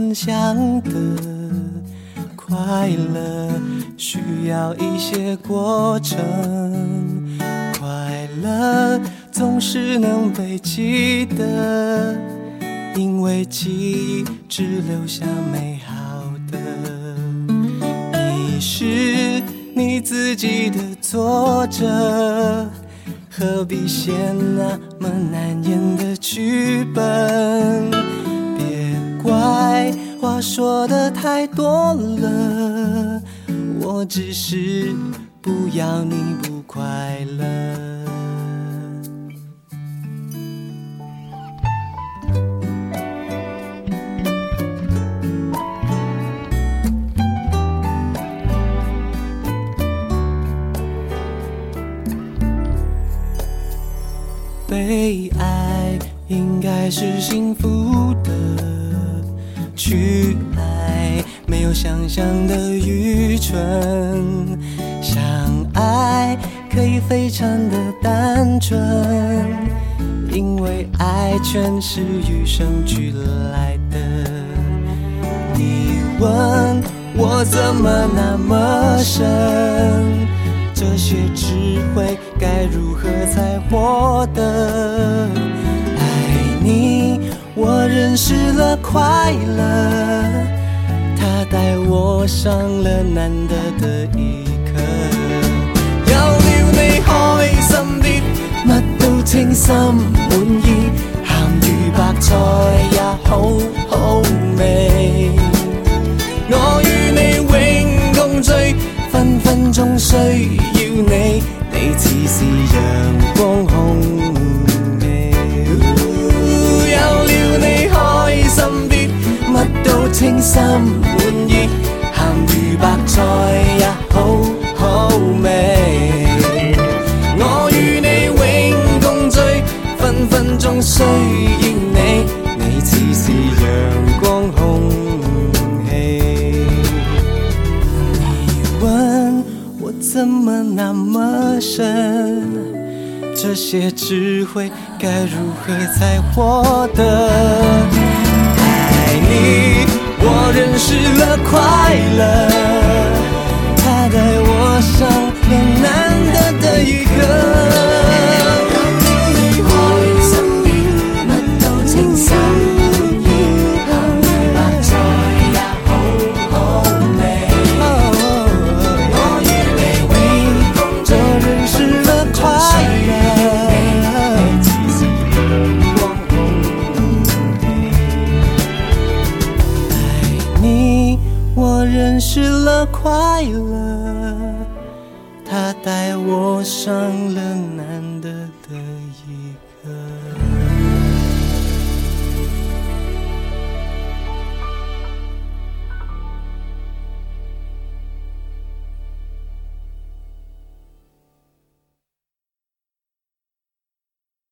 分享的快乐需要一些过程，快乐总是能被记得，因为记忆只留下美好的。你是你自己的作者，何必写那么难言的剧本？别怪话说得太多了，我只是不要你不快乐。被爱应该是幸福的，去爱没有想象的愚蠢，相爱可以非常的单纯，因为爱全是与生俱来的。你问我怎么那么深，这些智慧该如何才获得？爱你，我认识了快乐，它带我上了難得的一課。有了你開心啲，乜都稱心滿意，鹹魚白菜也好好味。我與你永共聚，分分鐘需要你，你似是陽光空氣。有了你開心啲，乜都稱心滿意，鹹魚白菜也好好味。我與你永共聚，分分鐘需要你，你似是陽光空氣。你問我怎麼那麼深，這些智慧該如何才獲得？愛你，我認識了快樂，它帶我上了難得的一課。认识了快乐，它带我上了难得的